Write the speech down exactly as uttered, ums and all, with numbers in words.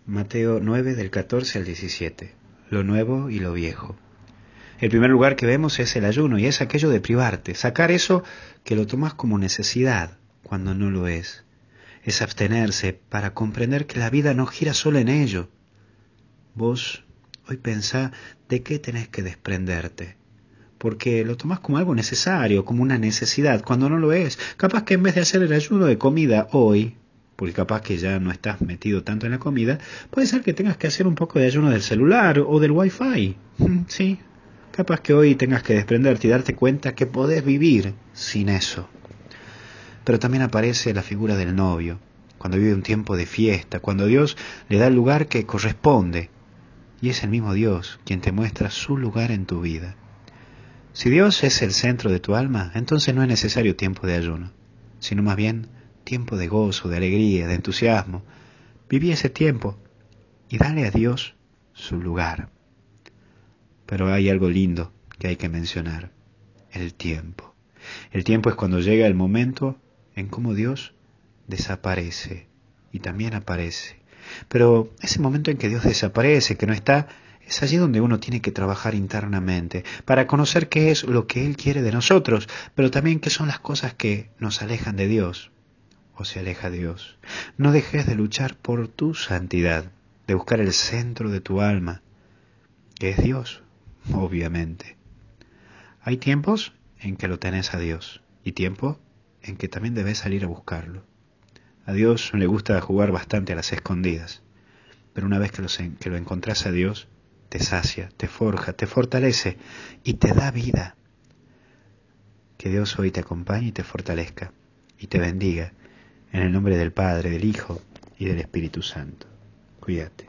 Mateo nueve del catorce al diecisiete. Lo nuevo y lo viejo. El primer lugar que vemos es el ayuno, y es aquello de privarte, sacar eso que lo tomas como necesidad cuando no lo es. Es abstenerse para comprender que la vida no gira solo en ello. Vos hoy pensá de qué tenés que desprenderte, porque lo tomás como algo necesario, como una necesidad, cuando no lo es. Capaz que en vez de hacer el ayuno de comida hoy, porque capaz que ya no estás metido tanto en la comida, puede ser que tengas que hacer un poco de ayuno del celular o del wifi. Sí, capaz que hoy tengas que desprenderte y darte cuenta que podés vivir sin eso. Pero también aparece la figura del novio, cuando vive un tiempo de fiesta, cuando Dios le da el lugar que corresponde, y es el mismo Dios quien te muestra su lugar en tu vida. Si Dios es el centro de tu alma, entonces no es necesario tiempo de ayuno, sino más bien tiempo de gozo, de alegría, de entusiasmo. Viví ese tiempo y dale a Dios su lugar. Pero hay algo lindo que hay que mencionar: el tiempo. El tiempo es cuando llega el momento en cómo Dios desaparece y también aparece. Pero ese momento en que Dios desaparece, que no está, es allí donde uno tiene que trabajar internamente para conocer qué es lo que Él quiere de nosotros, pero también qué son las cosas que nos alejan de Dios o se aleja de Dios. No dejes de luchar por tu santidad, de buscar el centro de tu alma, que es Dios, obviamente. Hay tiempos en que lo tenés a Dios y tiempo en que también debes salir a buscarlo. A Dios le gusta jugar bastante a las escondidas, pero una vez que lo, que lo encontrás a Dios, te sacia, te forja, te fortalece y te da vida. Que Dios hoy te acompañe y te fortalezca y te bendiga, en el nombre del Padre, del Hijo y del Espíritu Santo. Cuídate.